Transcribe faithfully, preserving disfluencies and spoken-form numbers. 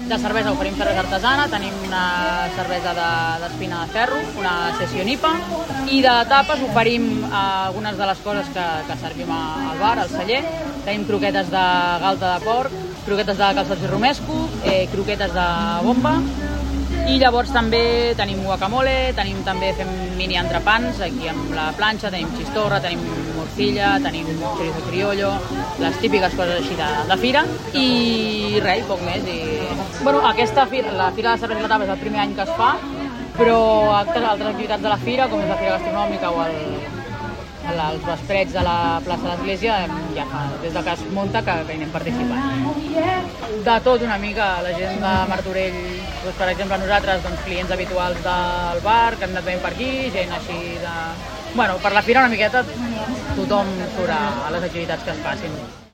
De cervesa oferim cervesa artesana, tenim una cervesa d'espina de ferro, una sessió I P A, i de tapes oferim algunes de les coses que, que servim al bar, al celler. Tenim croquetes de galta de porc, croquetes de calçots i romesco, eh, croquetes de bomba, i llavors també tenim guacamole, tenim també fem mini entrepans aquí amb la planxa, tenim xistorra, tenim morcilla, tenim chorizo criollo, les típiques coses així de, de fira, i res, poc més. I... Bueno, aquesta fira, la Fira de Cervesa i la Tapa és el primer any que es fa, però altres, altres activitats de la fira, com és la Fira Gastronòmica o el, el, els vesprets de la plaça de l'Església, ja fa des que es munta que, que hi anem participant. De tot una mica, la gent de Martorell, doncs, per exemple nosaltres, doncs, clients habituals del bar, que han anat veient per aquí, gent així de... Bueno, per la fira una miqueta tothom surt a les activitats que es facin.